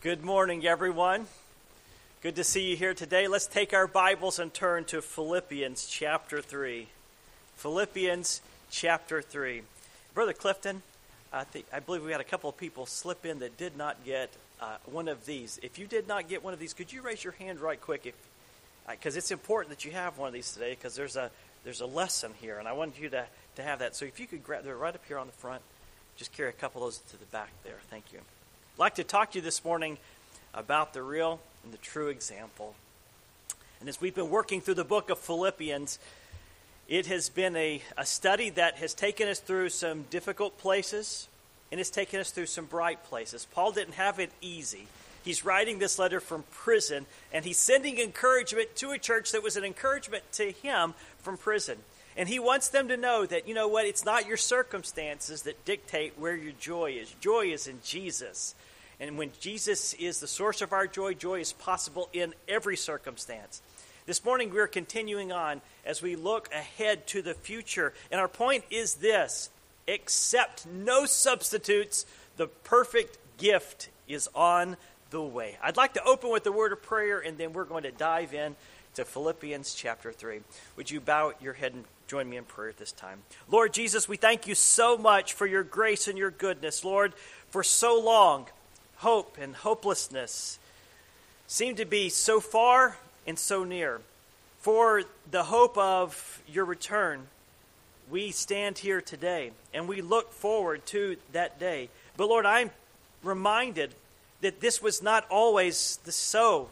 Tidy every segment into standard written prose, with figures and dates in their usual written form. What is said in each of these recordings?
Good morning, everyone. Good to see you here today. Let's take our Bibles and turn to Philippians chapter 3. Philippians chapter 3. Brother Clifton, I believe we had a couple of people slip in that did not get one of these. If you did not get one of these, could you raise your hand right quick? Because it's important that you have one of these today, because there's a lesson here, and I want you to have that. So if you could grab, they're right up here on the front. Just carry a couple of those to the back there. Thank you. I'd like to talk to you this morning about the real and the true example. And as we've been working through the book of Philippians, it has been a study that has taken us through some difficult places, and it's taken us through some bright places. Paul didn't have it easy. He's writing this letter from prison, and he's sending encouragement to a church that was an encouragement to him from prison. And he wants them to know that, you know what, it's not your circumstances that dictate where your joy is. Joy is in Jesus. And when Jesus is the source of our joy, joy is possible in every circumstance. This morning we're continuing on as we look ahead to the future. And our point is this: accept no substitutes. The perfect gift is on the way. I'd like to open with a word of prayer, and then we're going to dive in to Philippians chapter 3. Would you bow your head and join me in prayer at this time? Lord Jesus, we thank you so much for your grace and your goodness. Lord, for so long, hope and hopelessness seem to be so far and so near. For the hope of your return, we stand here today, and we look forward to that day. But Lord, I'm reminded that this was not always so.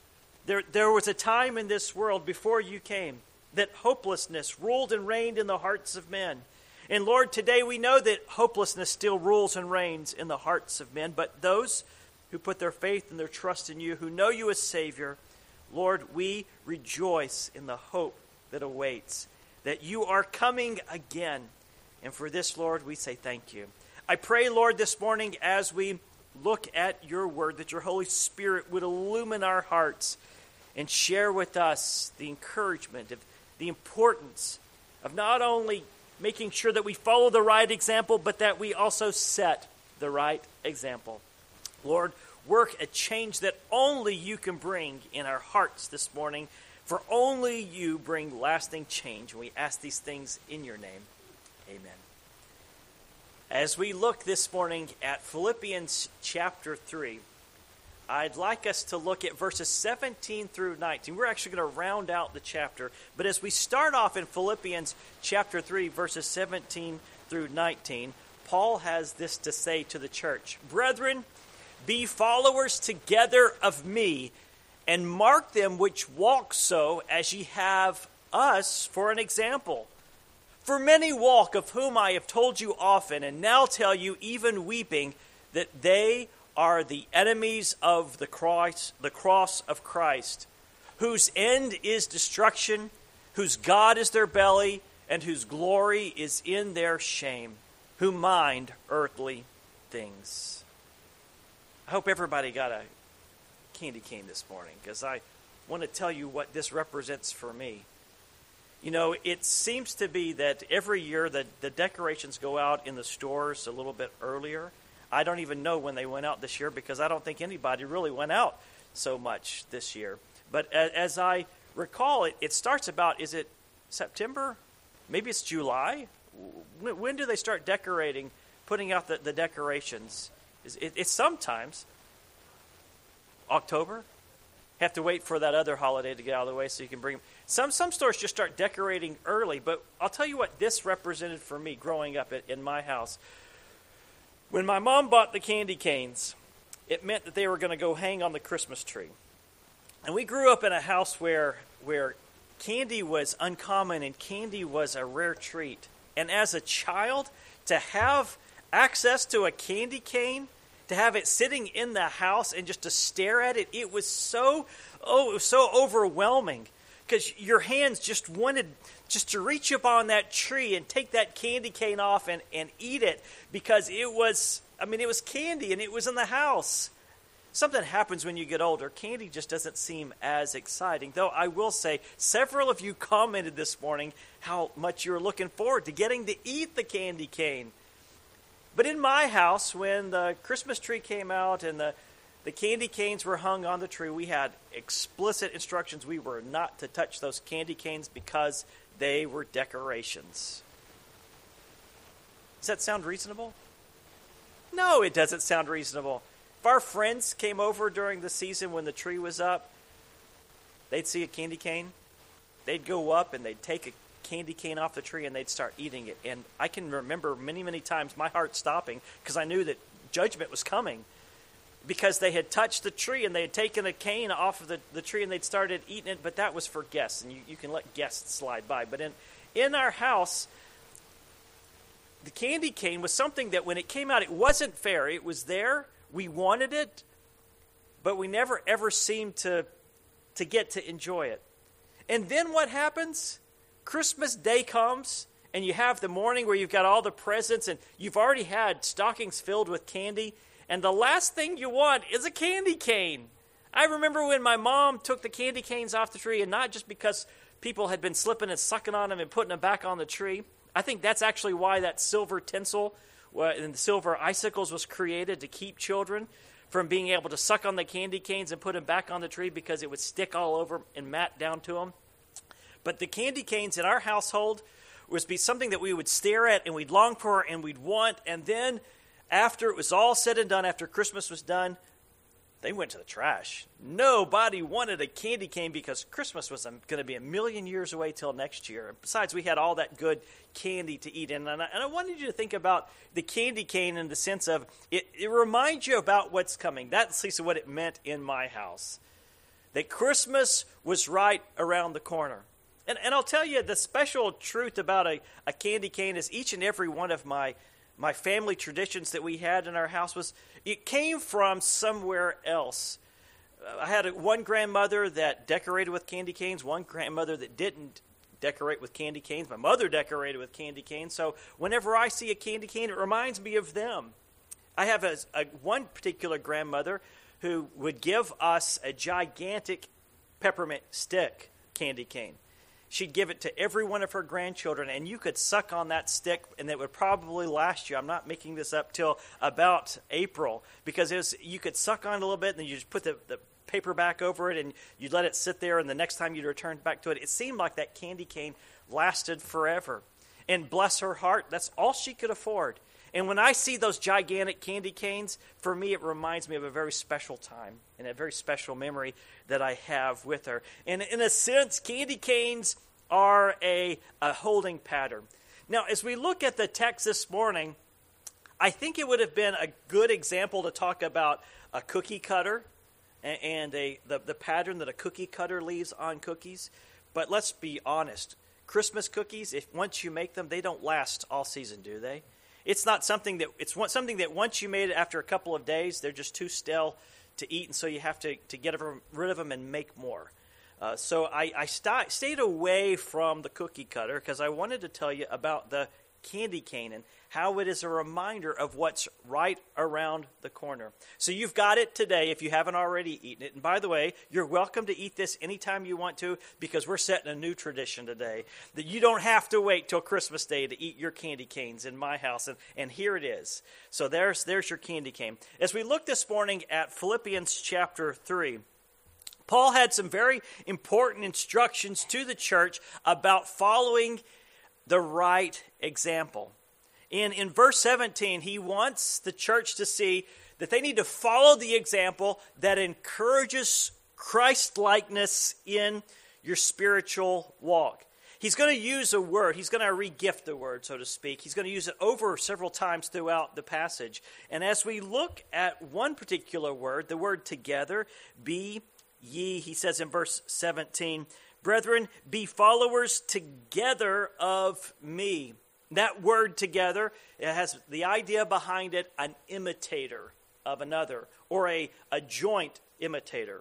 There was a time in this world before you came that hopelessness ruled and reigned in the hearts of men. And Lord, today we know that hopelessness still rules and reigns in the hearts of men. But those who put their faith and their trust in you, who know you as Savior, Lord, we rejoice in the hope that awaits, that you are coming again. And for this, Lord, we say thank you. I pray, Lord, this morning as we look at your word, that your Holy Spirit would illumine our hearts and share with us the encouragement of the importance of not only making sure that we follow the right example, but that we also set the right example. Lord, work a change that only you can bring in our hearts this morning, for only you bring lasting change. And we ask these things in your name. Amen. As we look this morning at Philippians chapter 3, I'd like us to look at verses 17 through 19. We're actually going to round out the chapter. But as we start off in Philippians chapter 3, verses 17 through 19, Paul has this to say to the church: Brethren, be followers together of me, and mark them which walk so, as ye have us for an example. For many walk, of whom I have told you often, and now tell you, even weeping, that they are the enemies of the cross of Christ, whose end is destruction, whose God is their belly, and whose glory is in their shame, who mind earthly things. I hope everybody got a candy cane this morning, because I want to tell you what this represents for me. You know, it seems to be that every year the decorations go out in the stores a little bit earlier. I don't even know when they went out this year, because I don't think anybody really went out so much this year. But as I recall, it starts about, is it September? Maybe it's July? When do they start decorating, putting out the decorations? It's sometimes October. Have to wait for that other holiday to get out of the way so you can bring them. Some stores just start decorating early, but I'll tell you what this represented for me growing up in my house. When my mom bought the candy canes, it meant that they were going to go hang on the Christmas tree. And we grew up in a house where candy was uncommon and candy was a rare treat. And as a child, to have access to a candy cane, to have it sitting in the house and just to stare at it, it was so overwhelming, because your hands just wanted just to reach up on that tree and take that candy cane off and eat it, because it was candy and it was in the house. Something happens when you get older. Candy just doesn't seem as exciting. Though I will say, several of you commented this morning how much you're looking forward to getting to eat the candy cane. But in my house, when the Christmas tree came out and the candy canes were hung on the tree, we had explicit instructions we were not to touch those candy canes because they were decorations. Does that sound reasonable? No, it doesn't sound reasonable. If our friends came over during the season when the tree was up, they'd see a candy cane, they'd go up and they'd take a candy cane off the tree and they'd start eating it. And I can remember many, many times my heart stopping because I knew that judgment was coming, because they had touched the tree and they had taken a cane off of the tree and they'd started eating it, but that was for guests, and you can let guests slide by. But in our house, the candy cane was something that when it came out, it wasn't fair. It was there, we wanted it, but we never ever seemed to get to enjoy it. And then what happens? Christmas Day comes, and you have the morning where you've got all the presents, and you've already had stockings filled with candy, and the last thing you want is a candy cane. I remember when my mom took the candy canes off the tree, and not just because people had been slipping and sucking on them and putting them back on the tree. I think that's actually why that silver tinsel and the silver icicles was created, to keep children from being able to suck on the candy canes and put them back on the tree, because it would stick all over and mat down to them. But the candy canes in our household was be something that we would stare at and we'd long for and we'd want, and then after it was all said and done, after Christmas was done, they went to the trash. Nobody wanted a candy cane because Christmas was going to be 1,000,000 years away till next year. Besides, we had all that good candy to eat. And I wanted you to think about the candy cane in the sense of it reminds you about what's coming. That's at least what it meant in my house, that Christmas was right around the corner. And I'll tell you, the special truth about a candy cane is each and every one of my family traditions that we had in our house was, it came from somewhere else. I had one grandmother that decorated with candy canes, one grandmother that didn't decorate with candy canes. My mother decorated with candy canes. So whenever I see a candy cane, it reminds me of them. I have one particular grandmother who would give us a gigantic peppermint stick candy cane. She'd give it to every one of her grandchildren, and you could suck on that stick, and it would probably last you, I'm not making this up, till about April, because you could suck on it a little bit, and then you just put the paper back over it, and you'd let it sit there, and the next time you'd return back to it. It seemed like that candy cane lasted forever. And bless her heart, that's all she could afford. And when I see those gigantic candy canes, for me it reminds me of a very special time and a very special memory that I have with her. And in a sense, candy canes are a holding pattern. Now, as we look at the text this morning, I think it would have been a good example to talk about a cookie cutter and the pattern that a cookie cutter leaves on cookies. But let's be honest. Christmas cookies, once you make them, they don't last all season, do they? It's something that once you made it, after a couple of days, they're just too stale to eat, and so you have to get rid of them and make more. So I stayed away from the cookie cutter because I wanted to tell you about the candy cane and how it is a reminder of what's right around the corner. So you've got it today if you haven't already eaten it. And by the way, you're welcome to eat this anytime you want to, because we're setting a new tradition today that you don't have to wait till Christmas Day to eat your candy canes in my house. And here it is. So there's your candy cane. As we look this morning at Philippians chapter 3, Paul had some very important instructions to the church about following the right example. In verse 17, he wants the church to see that they need to follow the example that encourages Christ-likeness in your spiritual walk. He's going to use a word. He's going to regift the word, so to speak. He's going to use it over several times throughout the passage. And as we look at one particular word, the word together, be ye, he says in verse 17, brethren, be followers together of me. That word together, it has the idea behind it, an imitator of another, or a joint imitator.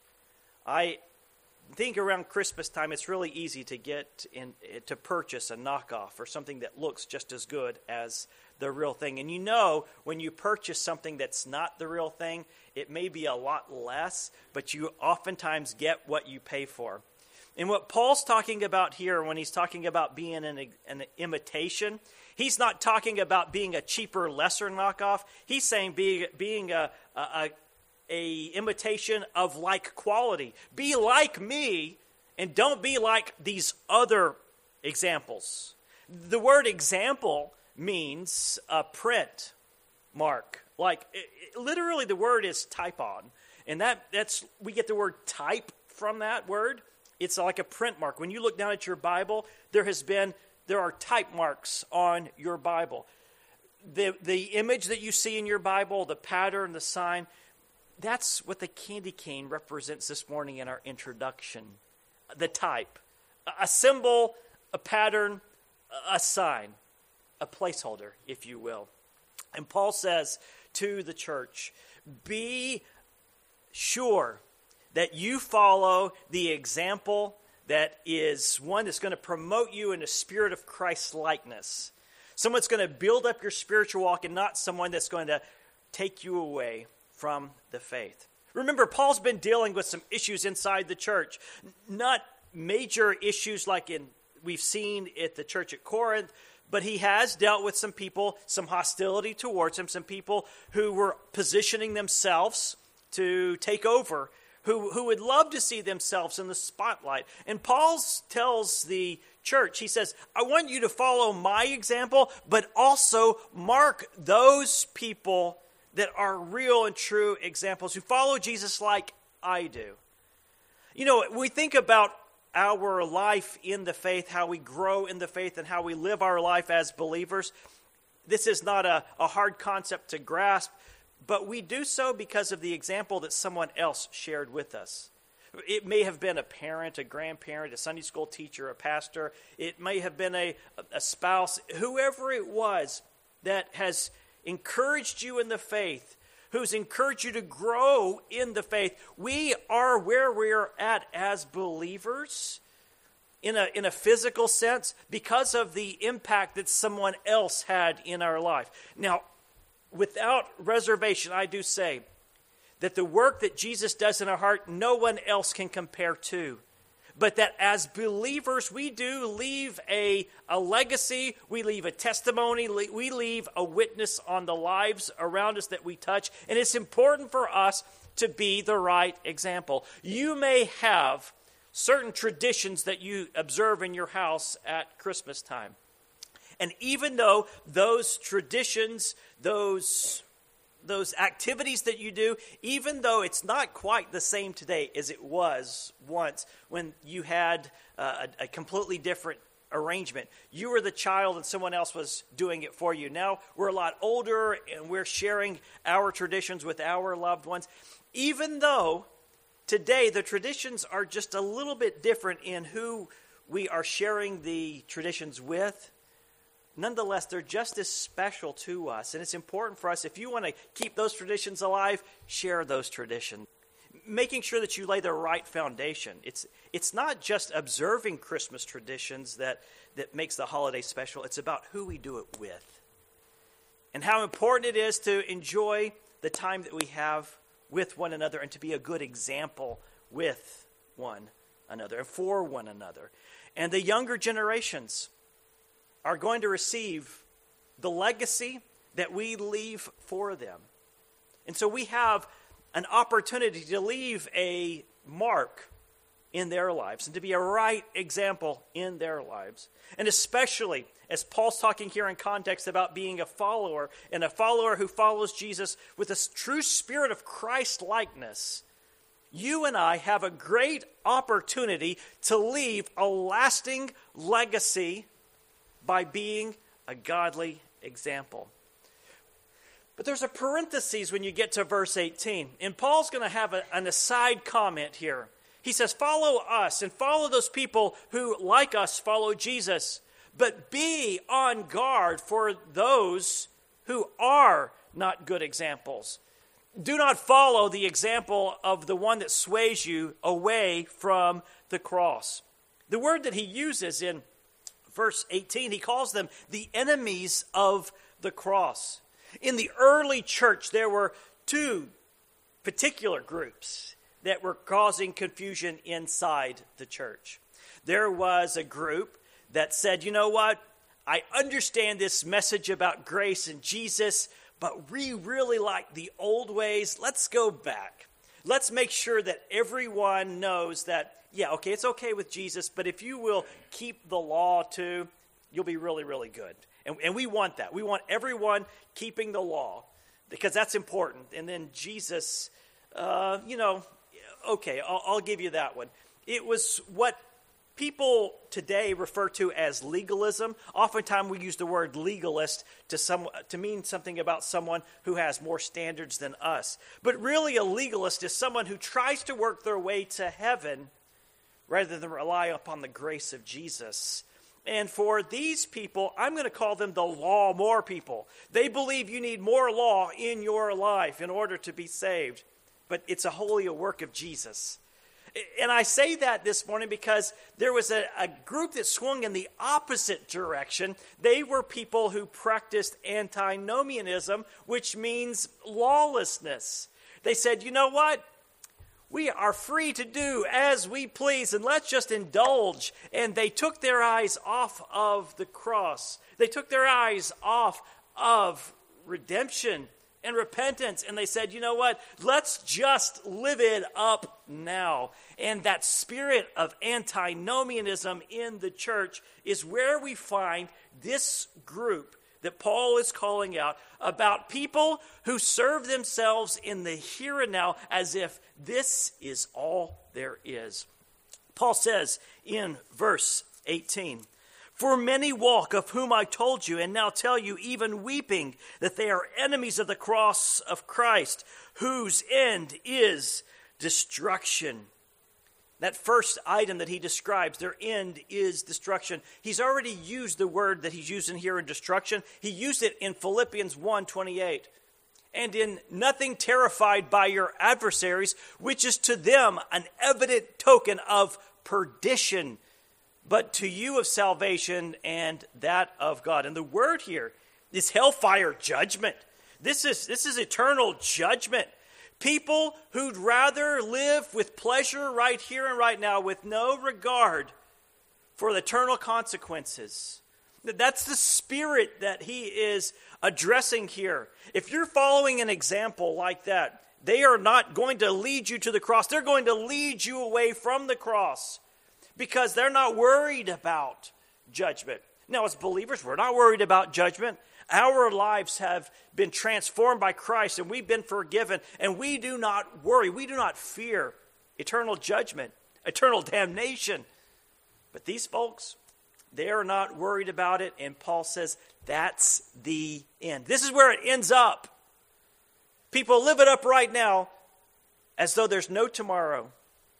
I think around Christmas time, it's really easy to purchase a knockoff or something that looks just as good as the real thing. And you know, when you purchase something that's not the real thing, it may be a lot less, but you oftentimes get what you pay for. And what Paul's talking about here, when he's talking about being an imitation, he's not talking about being a cheaper, lesser knockoff. He's saying being a imitation of like quality. Be like me and don't be like these other examples. The word example means a print mark. Literally the word is typon. And that's we get the word type from that word. It's like a print mark. When you look down at your Bible, there are type marks on your Bible. The image that you see in your Bible, the pattern, the sign, that's what the candy cane represents this morning in our introduction. The type. A symbol, a pattern, a sign, a placeholder, if you will. And Paul says to the church, be sure that you follow the example that is one that's going to promote you in a spirit of Christ-likeness. Someone that's going to build up your spiritual walk and not someone that's going to take you away from the faith. Remember, Paul's been dealing with some issues inside the church. Not major issues like we've seen at the church at Corinth, but he has dealt with some people, some hostility towards him, some people who were positioning themselves to take over, who would love to see themselves in the spotlight. And Paul tells the church, he says, I want you to follow my example, but also mark those people that are real and true examples, who follow Jesus like I do. You know, we think about our life in the faith, how we grow in the faith, and how we live our life as believers. This is not a hard concept to grasp, but we do so because of the example that someone else shared with us. It may have been a parent, a grandparent, a Sunday school teacher, a pastor. It may have been a spouse, whoever it was that has encouraged you in the faith, who's encouraged you to grow in the faith. We are where we're at as believers in a physical sense because of the impact that someone else had in our life. Now, without reservation, I do say that the work that Jesus does in our heart, no one else can compare to. But that as believers, we do leave a legacy, we leave a testimony, we leave a witness on the lives around us that we touch. And it's important for us to be the right example. You may have certain traditions that you observe in your house at Christmas time. And even though those traditions, those activities that you do, even though it's not quite the same today as it was once when you had a completely different arrangement. You were the child and someone else was doing it for you. Now we're a lot older and we're sharing our traditions with our loved ones. Even though today the traditions are just a little bit different in who we are sharing the traditions with, nonetheless, they're just as special to us. And it's important for us, if you want to keep those traditions alive, share those traditions. Making sure that you lay the right foundation. It's not just observing Christmas traditions that makes the holiday special. It's about who we do it with. And how important it is to enjoy the time that we have with one another and to be a good example with one another and for one another. And the younger generations are going to receive the legacy that we leave for them. And so we have an opportunity to leave a mark in their lives and to be a right example in their lives. And especially as Paul's talking here in context about being a follower, and a follower who follows Jesus with a true spirit of Christ-likeness, you and I have a great opportunity to leave a lasting legacy by being a godly example. But there's a parenthesis when you get to verse 18. And Paul's going to have an aside comment here. He says, follow us and follow those people who, like us, follow Jesus. But be on guard for those who are not good examples. Do not follow the example of the one that sways you away from the cross. The word that he uses in verse 18, he calls them the enemies of the cross. In the early church, there were two particular groups that were causing confusion inside the church. There was a group that said, you know what, I understand this message about grace and Jesus, but we really like the old ways. Let's go back. Let's make sure that everyone knows that, yeah, okay, it's okay with Jesus, but if you will keep the law too, you'll be really, really good. And we want that. We want everyone keeping the law because that's important. And then Jesus, okay, I'll give you that one. It was what people today refer to as legalism. Oftentimes we use the word legalist to mean something about someone who has more standards than us. But really a legalist is someone who tries to work their way to heaven rather than rely upon the grace of Jesus. And for these people, I'm going to call them the law more people. They believe you need more law in your life in order to be saved. But it's wholly a work of Jesus. And I say that this morning because there was a group that swung in the opposite direction. They were people who practiced antinomianism, which means lawlessness. They said, you know what? We are free to do as we please, and let's just indulge. And they took their eyes off of the cross. They took their eyes off of redemption and repentance, and they said, you know what? Let's just live it up now. And that spirit of antinomianism in the church is where we find this group that Paul is calling out about people who serve themselves in the here and now as if this is all there is. Paul says in verse 18, "For many walk, of whom I told you, and now tell you, even weeping, that they are enemies of the cross of Christ, whose end is destruction." That first item that he describes, their end is destruction. He's already used the word that he's using here in destruction. He used it in Philippians 1:28. "And in nothing terrified by your adversaries, which is to them an evident token of perdition, but to you of salvation and that of God." And the word here is hellfire judgment. This is eternal judgment. People who'd rather live with pleasure right here and right now with no regard for the eternal consequences. That's the spirit that he is addressing here. If you're following an example like that, they are not going to lead you to the cross. They're going to lead you away from the cross because they're not worried about judgment. Now, as believers, we're not worried about judgment. Our lives have been transformed by Christ, and we've been forgiven, and we do not worry. We do not fear eternal judgment, eternal damnation. But these folks, they are not worried about it, and Paul says that's the end. This is where it ends up. People live it up right now as though there's no tomorrow.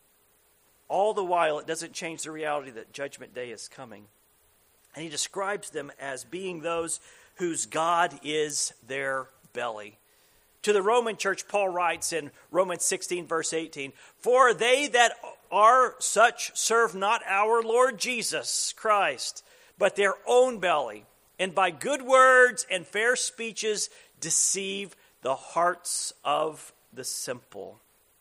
All the while, it doesn't change the reality that Judgment Day is coming. And he describes them as being those whose God is their belly. To the Roman church, Paul writes in Romans 16, verse 18, "For they that are such serve not our Lord Jesus Christ, but their own belly, and by good words and fair speeches deceive the hearts of the simple."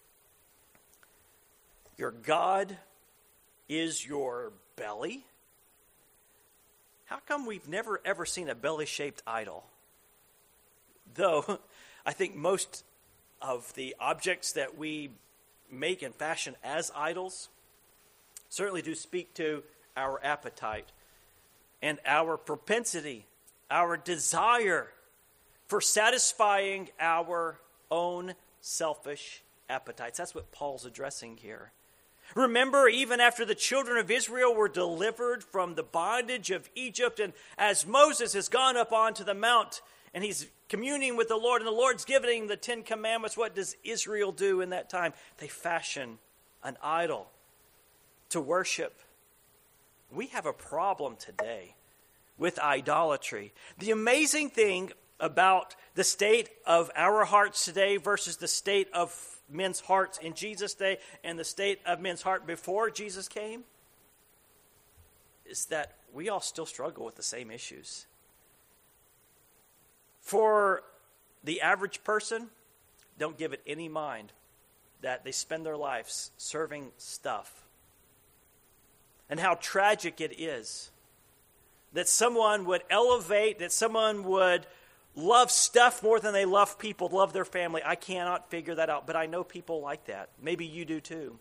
Your God is your belly? How come we've never ever seen a belly-shaped idol? Though I think most of the objects that we make and fashion as idols certainly do speak to our appetite and our propensity, our desire for satisfying our own selfish appetites. That's what Paul's addressing here. Remember, even after the children of Israel were delivered from the bondage of Egypt, and as Moses has gone up onto the mount and he's communing with the Lord, and the Lord's giving the 10 Commandments, what does Israel do in that time? They fashion an idol to worship. We have a problem today with idolatry. The amazing thing about the state of our hearts today versus the state of men's hearts in Jesus' day and the state of men's heart before Jesus came is that we all still struggle with the same issues. For the average person, don't give it any mind that they spend their lives serving stuff. And how tragic it is that someone would elevate, that someone would love stuff more than they love people, love their family. I cannot figure that out, but I know people like that. Maybe you do too.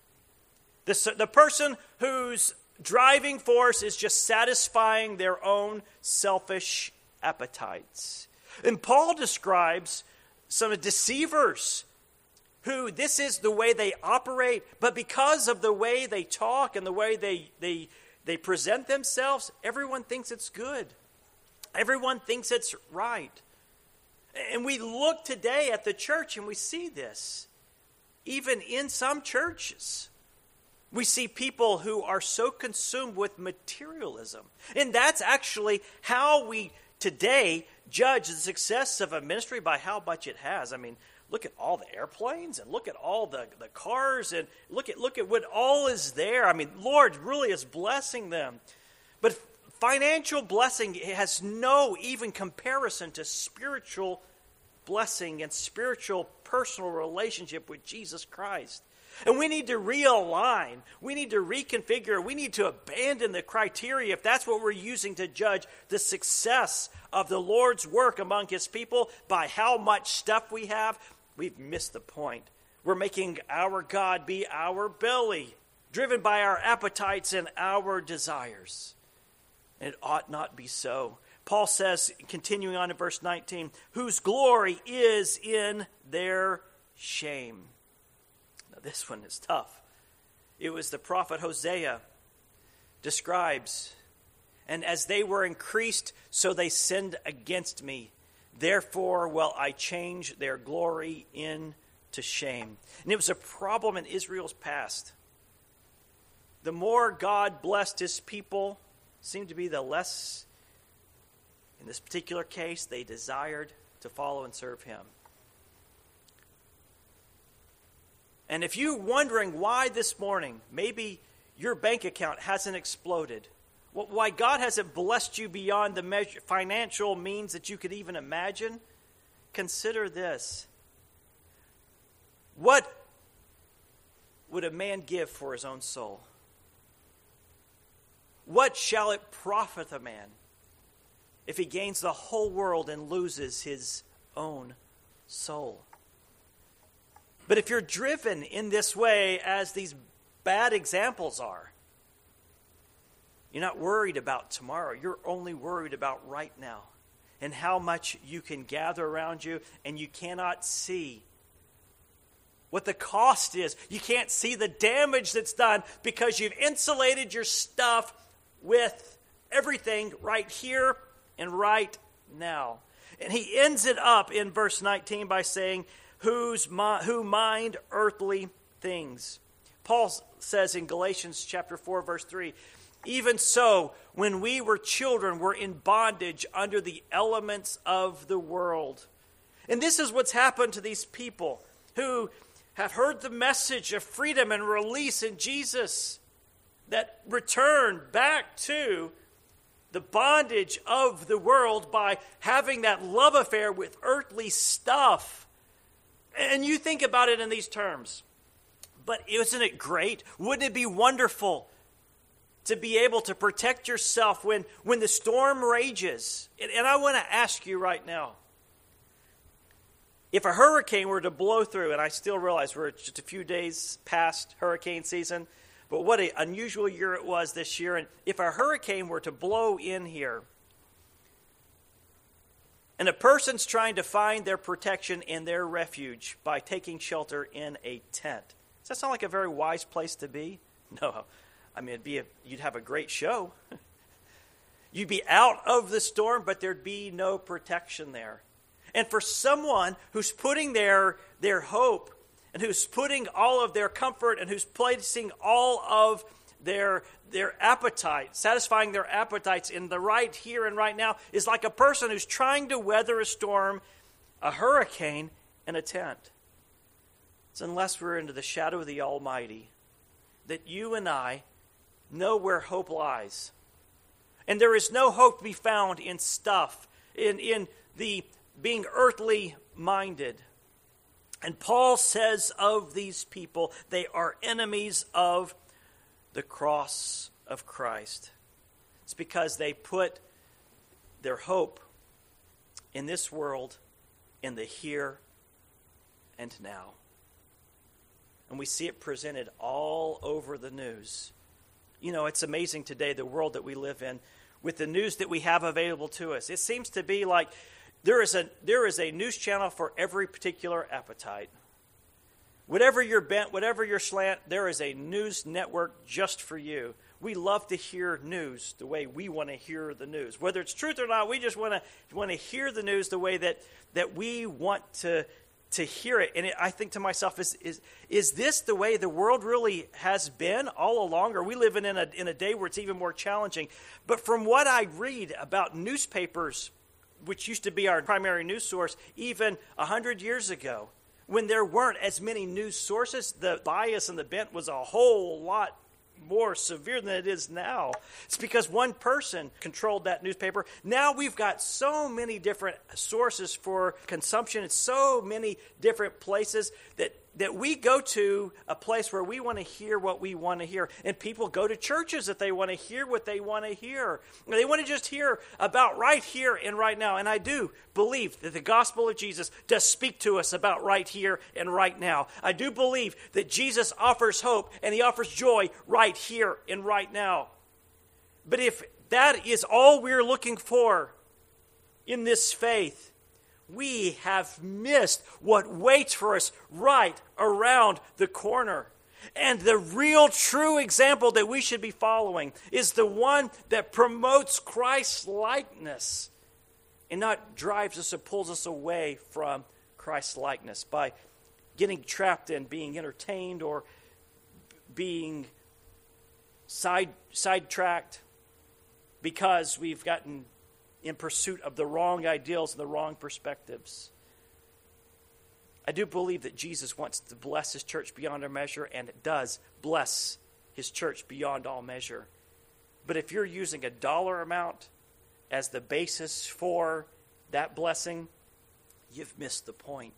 The person whose driving force is just satisfying their own selfish appetites. And Paul describes some deceivers who this is the way they operate, but because of the way they talk and the way they present themselves, everyone thinks it's good. Everyone thinks it's right. And we look today at the church and we see this. Even in some churches, we see people who are so consumed with materialism. And that's actually how we today judge the success of a ministry, by how much it has. I mean, look at all the airplanes and look at all the cars and look at what all is there. I mean, Lord really is blessing them. But financial blessing has no even comparison to spiritual blessing and spiritual personal relationship with Jesus Christ. And we need to realign. We need to reconfigure. We need to abandon the criteria, if that's what we're using to judge the success of the Lord's work among his people, by how much stuff we have. We've missed the point. We're making our God be our belly, driven by our appetites and our desires. And it ought not be so. Paul says, continuing on in verse 19, whose glory is in their shame. Now this one is tough. It was the prophet Hosea describes, and as they were increased, so they sinned against me. Therefore will I change their glory into shame. And it was a problem in Israel's past. The more God blessed his people, seemed to be the less, in this particular case, they desired to follow and serve him. And if you're wondering why this morning, maybe your bank account hasn't exploded, why God hasn't blessed you beyond the financial means that you could even imagine, consider this. What would a man give for his own soul? What shall it profit a man if he gains the whole world and loses his own soul? But if you're driven in this way, as these bad examples are, you're not worried about tomorrow. You're only worried about right now and how much you can gather around you, and you cannot see what the cost is. You can't see the damage that's done because you've insulated your stuff with everything right here and right now. And he ends it up in verse 19 by saying, who mind earthly things. Paul says in Galatians chapter 4, verse 3, even so, when we were children, we're in bondage under the elements of the world. And this is what's happened to these people who have heard the message of freedom and release in Jesus, that return back to the bondage of the world by having that love affair with earthly stuff. And you think about it in these terms. But isn't it great? Wouldn't it be wonderful to be able to protect yourself when the storm rages? And I want to ask you right now, if a hurricane were to blow through, and I still realize we're just a few days past hurricane season, but what an unusual year it was this year. And if a hurricane were to blow in here, and a person's trying to find their protection and their refuge by taking shelter in a tent, does that sound like a very wise place to be? No. I mean, you'd have a great show. You'd be out of the storm, but there'd be no protection there. And for someone who's putting their hope and who's putting all of their comfort and who's placing all of their appetite, satisfying their appetites in the right here and right now, is like a person who's trying to weather a storm, a hurricane, in a tent. It's unless we're into the shadow of the Almighty that you and I know where hope lies. And there is no hope to be found in stuff, in the being earthly minded. And Paul says of these people, they are enemies of the cross of Christ. It's because they put their hope in this world, in the here and now. And we see it presented all over the news. You know, it's amazing today, the world that we live in, with the news that we have available to us. It seems to be like there is a news channel for every particular appetite. Whatever your bent, whatever your slant, there is a news network just for you. We love to hear news the way we want to hear the news. Whether it's truth or not, we just want to hear the news the way that we want to hear it. And I think to myself, is this the way the world really has been all along? Or are we living in a day where it's even more challenging? But from what I read about newspapers, which used to be our primary news source even 100 years ago, when there weren't as many news sources, the bias and the bent was a whole lot more severe than it is now. It's because one person controlled that newspaper. Now we've got so many different sources for consumption and so many different places that we go to a place where we want to hear what we want to hear. And people go to churches if they want to hear what they want to hear. They want to just hear about right here and right now. And I do believe that the gospel of Jesus does speak to us about right here and right now. I do believe that Jesus offers hope and he offers joy right here and right now. But if that is all we're looking for in this faith, we have missed what waits for us right around the corner. And the real true example that we should be following is the one that promotes Christ's likeness and not drives us or pulls us away from Christ's likeness by getting trapped in being entertained or being sidetracked because we've gotten in pursuit of the wrong ideals and the wrong perspectives. I do believe that Jesus wants to bless his church beyond our measure, and it does bless his church beyond all measure. But if you're using a dollar amount as the basis for that blessing, you've missed the point.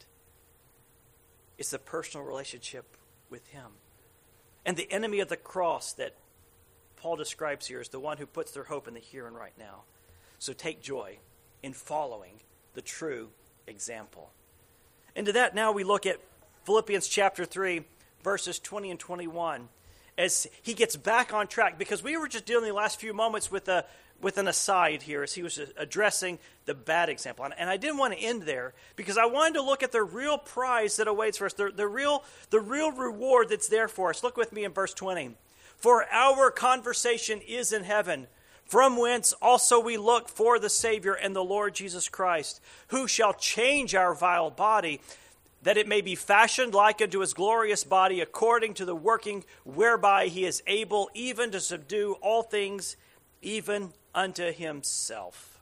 It's the personal relationship with him. And the enemy of the cross that Paul describes here is the one who puts their hope in the here and right now. So take joy in following the true example. And to that now we look at Philippians chapter 3, verses 20 and 21, as he gets back on track, because we were just dealing in the last few moments with an aside here as he was addressing the bad example. And I didn't want to end there because I wanted to look at the real prize that awaits for us, the real reward that's there for us. Look with me in verse 20. For our conversation is in heaven, from whence also we look for the Savior and the Lord Jesus Christ, who shall change our vile body, that it may be fashioned like unto his glorious body, according to the working whereby he is able even to subdue all things, even unto himself.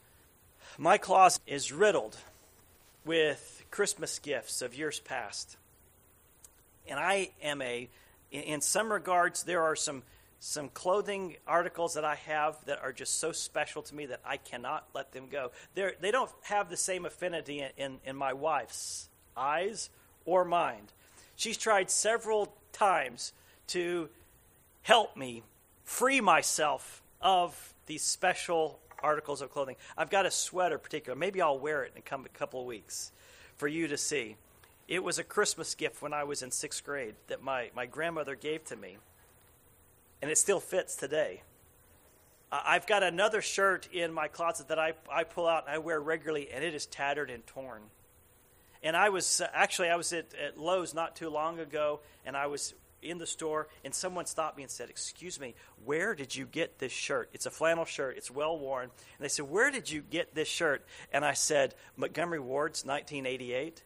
My closet is riddled with Christmas gifts of years past. And I am in some regards, there are some clothing articles that I have that are just so special to me that I cannot let them go. They don't have the same affinity in my wife's eyes or mind. She's tried several times to help me free myself of these special articles of clothing. I've got a sweater particular. Maybe I'll wear it in a couple of weeks for you to see. It was a Christmas gift when I was in 6th grade that my grandmother gave to me. And it still fits today. I've got another shirt in my closet that I pull out and I wear regularly, and it is tattered and torn. And I was at Lowe's not too long ago, and I was in the store, and someone stopped me and said, "Excuse me, where did you get this shirt? It's a flannel shirt. It's well worn." And they said, "Where did you get this shirt?" And I said, "Montgomery Ward's 1988.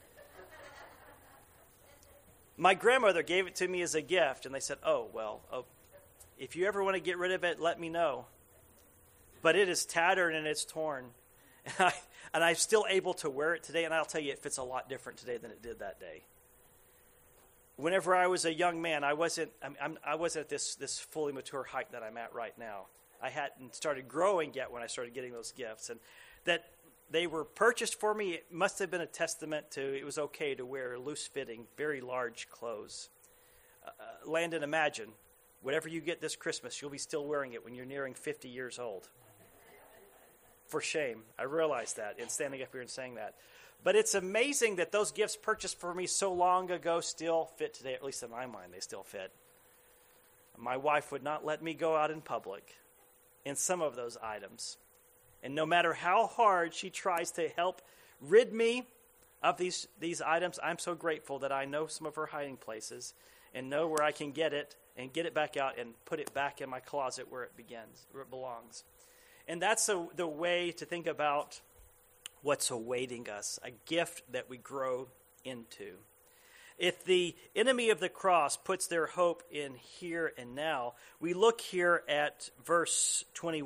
My grandmother gave it to me as a gift, and they said, if you ever want to get rid of it, let me know. But it is tattered and it's torn. And I'm still able to wear it today, and I'll tell you, it fits a lot different today than it did that day. Whenever I was a young man, I wasn't at this fully mature height that I'm at right now. I hadn't started growing yet when I started getting those gifts. And that they were purchased for me, it must have been a testament to it was okay to wear loose-fitting, very large clothes. Landon, imagine, whatever you get this Christmas, you'll be still wearing it when you're nearing 50 years old. for shame. I realize that in standing up here and saying that. But it's amazing that those gifts purchased for me so long ago still fit today, at least in my mind, they still fit. My wife would not let me go out in public in some of those items. And no matter how hard she tries to help rid me of these items, I'm so grateful that I know some of her hiding places and know where I can get it and get it back out and put it back in my closet where it belongs. And that's the way to think about what's awaiting us, a gift that we grow into. If the enemy of the cross puts their hope in here and now, we look here at verse 20,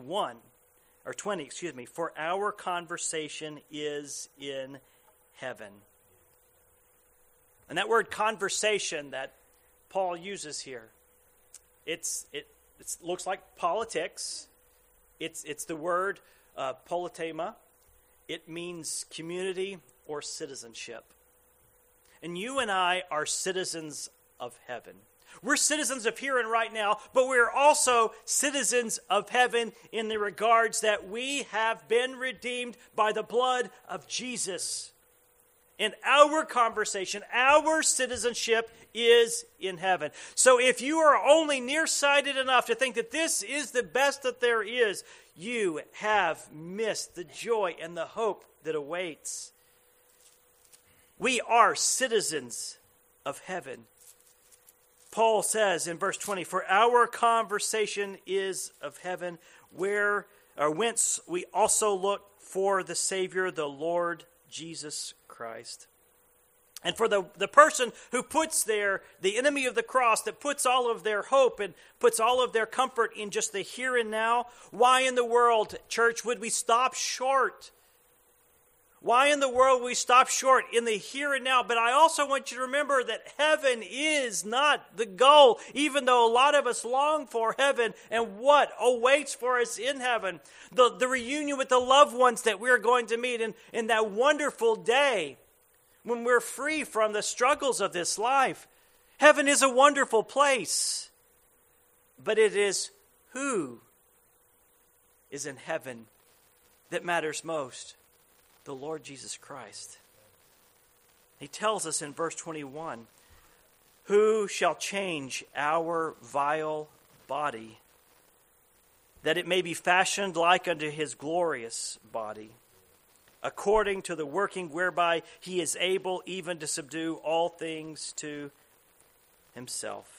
for our conversation is in heaven. And that word conversation that Paul uses here, it looks like politics. It's the word politema. It means community or citizenship. And you and I are citizens of heaven. We're citizens of here and right now, but we're also citizens of heaven in the regards that we have been redeemed by the blood of Jesus. And our conversation, our citizenship is in heaven. So if you are only nearsighted enough to think that this is the best that there is, you have missed the joy and the hope that awaits. We are citizens of heaven. Paul says in verse 20, for our conversation is of heaven, whence we also look for the Savior, the Lord Jesus Christ. And for the person who puts the enemy of the cross, that puts all of their hope and puts all of their comfort in just the here and now, why in the world, church, would we stop short? Why in the world would we stop short in the here and now? But I also want you to remember that heaven is not the goal, even though a lot of us long for heaven and what awaits for us in heaven. The reunion with the loved ones that we're going to meet in that wonderful day when we're free from the struggles of this life. Heaven is a wonderful place, but it is who is in heaven that matters most. The Lord Jesus Christ. He tells us in verse 21, who shall change our vile body, that it may be fashioned like unto his glorious body, according to the working whereby he is able even to subdue all things to himself.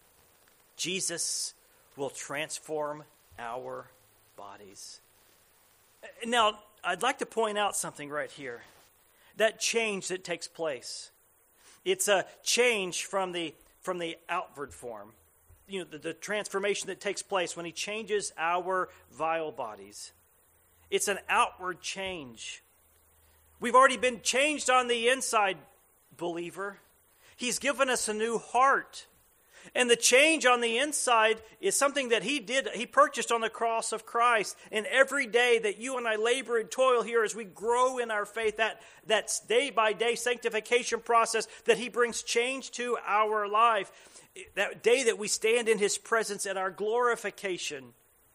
Jesus will transform our bodies. Now, I'd like to point out something right here. That change that takes place. It's a change from the outward form. You know, the transformation that takes place when he changes our vile bodies. It's an outward change. We've already been changed on the inside, believer. He's given us a new heart. And the change on the inside is something that he purchased on the cross of Christ. And every day that you and I labor and toil here as we grow in our faith, that day-by-day sanctification process that he brings change to our life, that day that we stand in his presence at our glorification,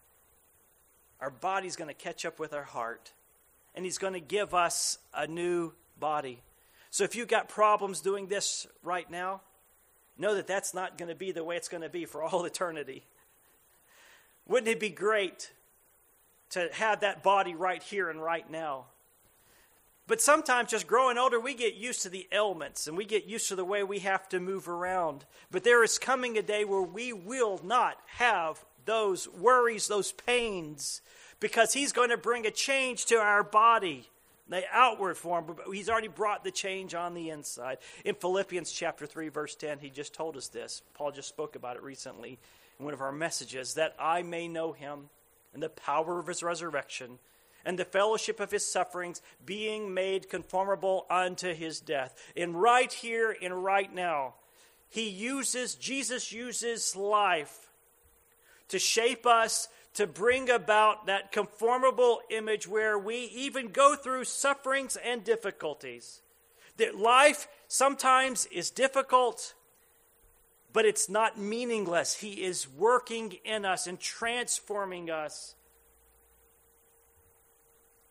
our body's going to catch up with our heart. And he's going to give us a new body. So if you've got problems doing this right now, know that that's not going to be the way it's going to be for all eternity. Wouldn't it be great to have that body right here and right now? But sometimes just growing older, we get used to the ailments and we get used to the way we have to move around. But there is coming a day where we will not have those worries, those pains, because he's going to bring a change to our body. The outward form, but he's already brought the change on the inside. In Philippians chapter 3, verse 10, he just told us this. Paul just spoke about it recently in one of our messages, that I may know him and the power of his resurrection and the fellowship of his sufferings, being made conformable unto his death. And right here and right now, Jesus uses life to shape us, to bring about that conformable image where we even go through sufferings and difficulties. That life sometimes is difficult, but it's not meaningless. He is working in us and transforming us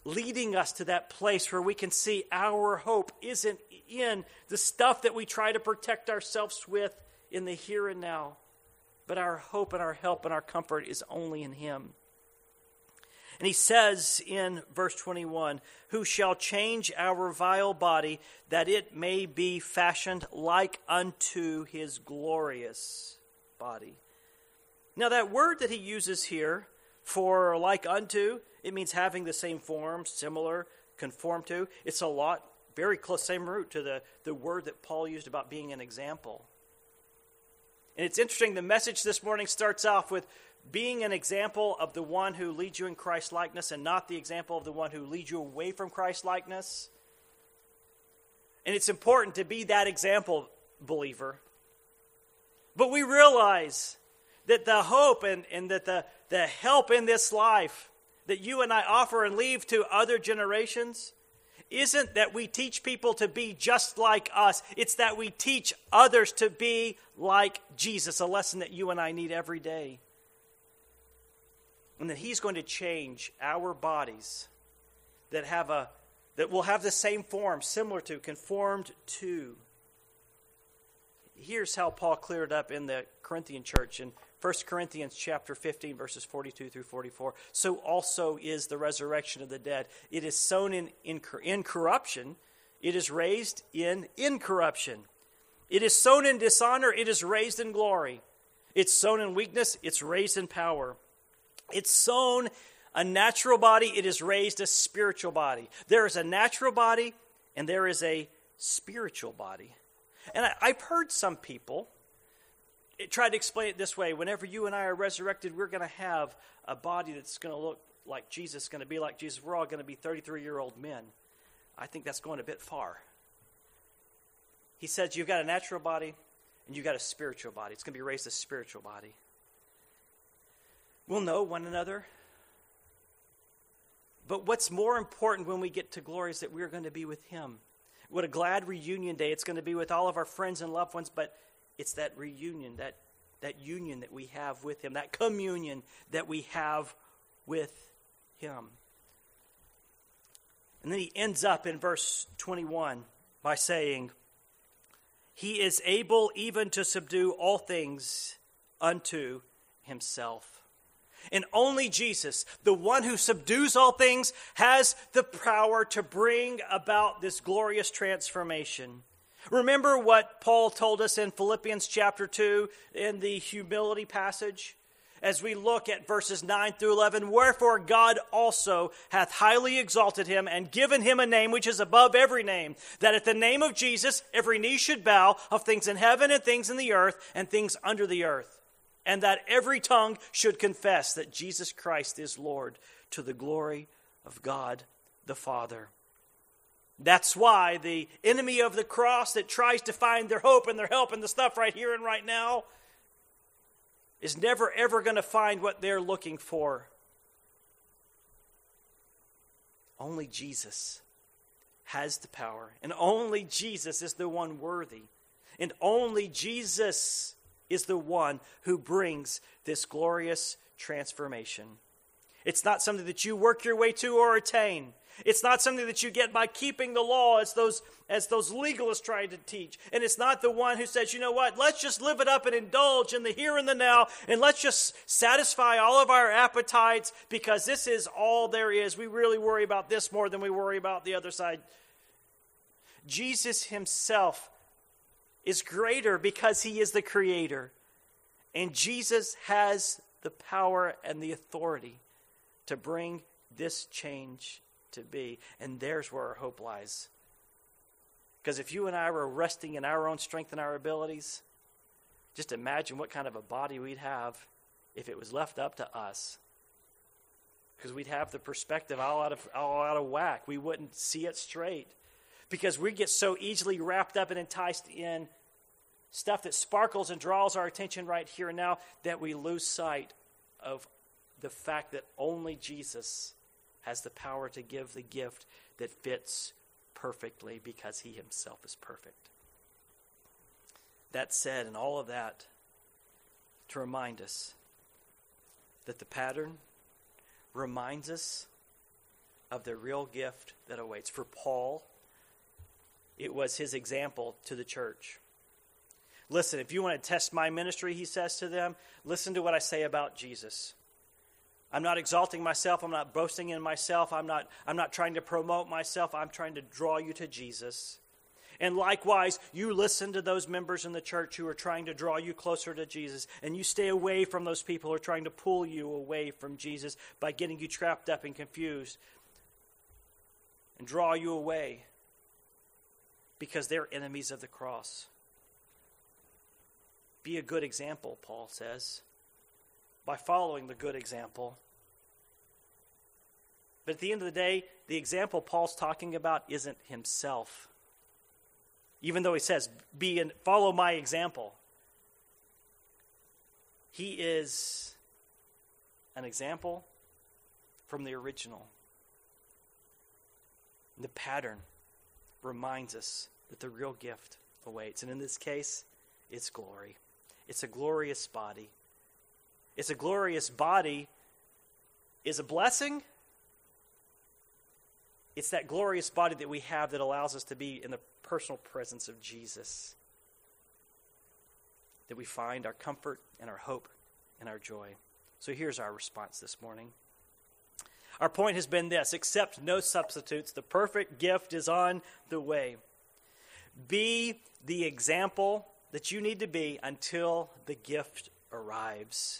leading us to that place where we can see our hope isn't in the stuff that we try to protect ourselves with in the here and now, but our hope and our help and our comfort is only in him. And he says in verse 21, who shall change our vile body, that it may be fashioned like unto his glorious body. Now that word that he uses here for like unto, it means having the same form, similar, conform to. It's a lot, very close, same root to the word that Paul used about being an example. And it's interesting, the message this morning starts off with being an example of the one who leads you in Christ likeness and not the example of the one who leads you away from Christ likeness. And it's important to be that example, believer. But we realize that the hope and that the help in this life that you and I offer and leave to other generations isn't that we teach people to be just like us. It's that we teach others to be like Jesus, a lesson that you and I need every day. And that he's going to change our bodies that will have the same form, similar to, conformed to. Here's how Paul cleared up in the Corinthian church in 1 Corinthians chapter 15, verses 42 through 44. So also is the resurrection of the dead. It is sown in corruption. It is raised in incorruption. It is sown in dishonor. It is raised in glory. It's sown in weakness. It's raised in power. It's sown a natural body. It is raised a spiritual body. There is a natural body and there is a spiritual body. And I've heard some people try to explain it this way. Whenever you and I are resurrected, we're going to have a body that's going to look like Jesus, going to be like Jesus. We're all going to be 33-year-old men. I think that's going a bit far. He says you've got a natural body and you've got a spiritual body. It's going to be raised a spiritual body. We'll know one another. But what's more important when we get to glory is that we're going to be with him. What a glad reunion day. It's going to be with all of our friends and loved ones, but it's that reunion, that union that we have with him, that communion that we have with him. And then he ends up in verse 21 by saying, he is able even to subdue all things unto himself. And only Jesus, the one who subdues all things, has the power to bring about this glorious transformation. Remember what Paul told us in Philippians chapter 2 in the humility passage? As we look at verses 9 through 11, wherefore God also hath highly exalted him and given him a name which is above every name, that at the name of Jesus every knee should bow, of things in heaven and things in the earth and things under the earth, and that every tongue should confess that Jesus Christ is Lord, to the glory of God the Father. That's why the enemy of the cross that tries to find their hope and their help in the stuff right here and right now is never ever going to find what they're looking for. Only Jesus has the power, and only Jesus is the one worthy, and only Jesus is the one who brings this glorious transformation. It's not something that you work your way to or attain. It's not something that you get by keeping the law as those legalists try to teach. And it's not the one who says, you know what, let's just live it up and indulge in the here and the now, and let's just satisfy all of our appetites because this is all there is. We really worry about this more than we worry about the other side. Jesus himself is greater because he is the creator. And Jesus has the power and the authority to bring this change to be. And there's where our hope lies. Because if you and I were resting in our own strength and our abilities, just imagine what kind of a body we'd have if it was left up to us. Because we'd have the perspective all out of whack. We wouldn't see it straight. Because we get so easily wrapped up and enticed in stuff that sparkles and draws our attention right here and now that we lose sight of the fact that only Jesus has the power to give the gift that fits perfectly because he himself is perfect. That said, and all of that to remind us that the pattern reminds us of the real gift that awaits. For Paul, it was his example to the church. Listen, if you want to test my ministry, he says to them, listen to what I say about Jesus. I'm not exalting myself. I'm not boasting in myself. I'm not trying to promote myself. I'm trying to draw you to Jesus. And likewise, you listen to those members in the church who are trying to draw you closer to Jesus, and you stay away from those people who are trying to pull you away from Jesus by getting you trapped up and confused and draw you away because they're enemies of the cross. Be a good example, Paul says, by following the good example. But at the end of the day, the example Paul's talking about isn't himself. Even though he says, follow my example. He is an example from the original. The pattern reminds us that the real gift awaits. And in this case, it's glory. It's a glorious body. It's a glorious body is a blessing. It's that glorious body that we have that allows us to be in the personal presence of Jesus, that we find our comfort and our hope and our joy. So here's our response this morning. Our point has been this: accept no substitutes. The perfect gift is on the way. Be the example that you need to be until the gift arrives.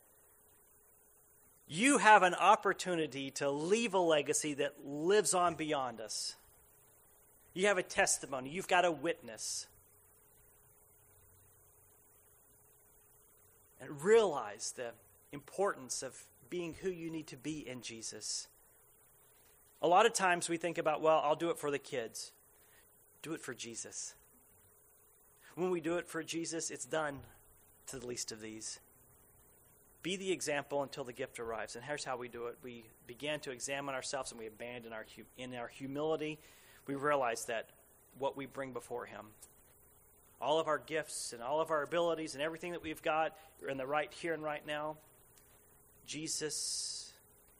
You have an opportunity to leave a legacy that lives on beyond us. You have a testimony. You've got a witness. And realize the importance of being who you need to be in Jesus. A lot of times we think about, well, I'll do it for the kids. Do it for Jesus. When we do it for Jesus, it's done to the least of these. Be the example until the gift arrives. And here's how we do it. We begin to examine ourselves, and we abandon in our humility. We realize that what we bring before him, all of our gifts and all of our abilities and everything that we've got are in the right here and right now. Jesus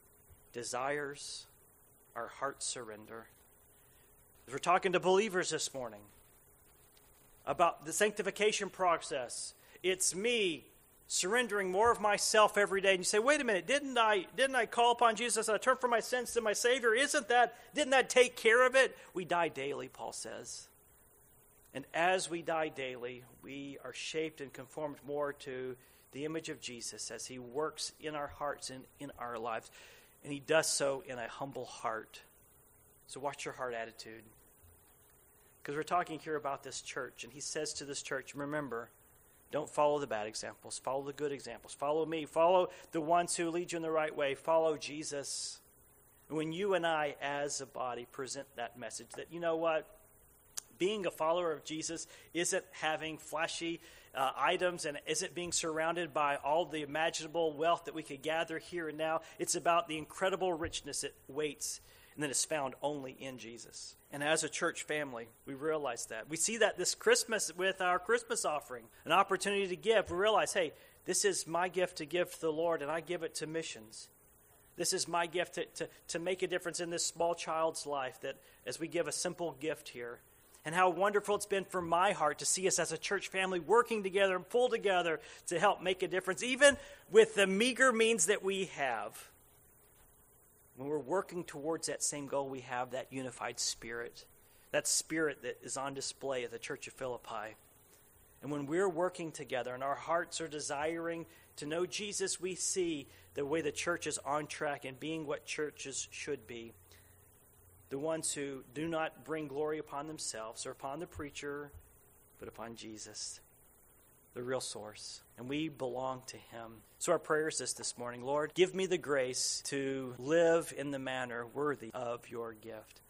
desires our heart surrender. We're talking to believers this morning about the sanctification process. It's me surrendering more of myself every day. And you say, wait a minute, didn't I call upon Jesus and I turn from my sins to my Savior? Didn't that take care of it? We die daily, Paul says. And as we die daily, we are shaped and conformed more to the image of Jesus as he works in our hearts and in our lives. And he does so in a humble heart. So watch your heart attitude. Because we're talking here about this church, and he says to this church, remember, don't follow the bad examples. Follow the good examples. Follow me. Follow the ones who lead you in the right way. Follow Jesus. And when you and I, as a body, present that message that, you know what, being a follower of Jesus isn't having flashy items and isn't being surrounded by all the imaginable wealth that we could gather here and now. It's about the incredible richness that waits and that is found only in Jesus. And as a church family, we realize that. We see that this Christmas with our Christmas offering, an opportunity to give. We realize, hey, this is my gift to give to the Lord, and I give it to missions. This is my gift to make a difference in this small child's life, that as we give a simple gift here. And how wonderful it's been for my heart to see us as a church family working together and pull together to help make a difference, even with the meager means that we have. When we're working towards that same goal, we have that unified spirit, that spirit that is on display at the Church of Philippi. And when we're working together and our hearts are desiring to know Jesus, we see the way the church is on track and being what churches should be. The ones who do not bring glory upon themselves or upon the preacher, but upon Jesus, the real source. And we belong to him. So our prayer is this morning: Lord, give me the grace to live in the manner worthy of your gift.